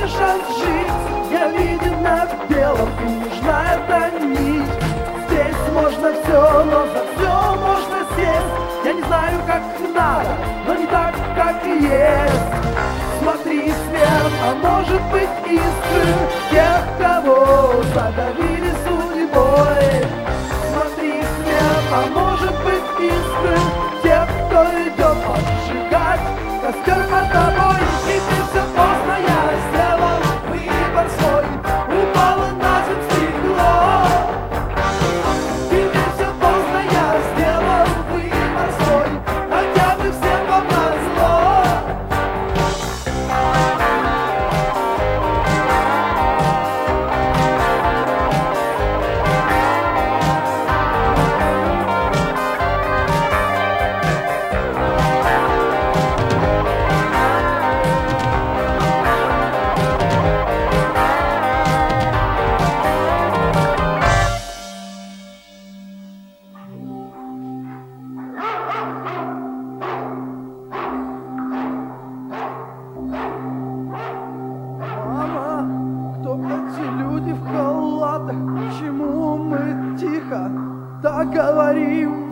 шанс жить, я виден на белом, и нужна эта нить. Здесь можно все, но за все можно сесть. Я не знаю, как надо, но не так, как и есть. Смотри вверх, а может быть искры тех, кого задавили судьбой. Смотри вверх, а может быть искры тех, кто идет поджигать костер под тобой. Теперь все поздно, я сделал выбор свой, упало на землю стекло. Теперь все поздно, я сделал выбор свой, хотя бы всем вам назло. Мама, кто эти люди в халатах? Почему мы тихо так говорим?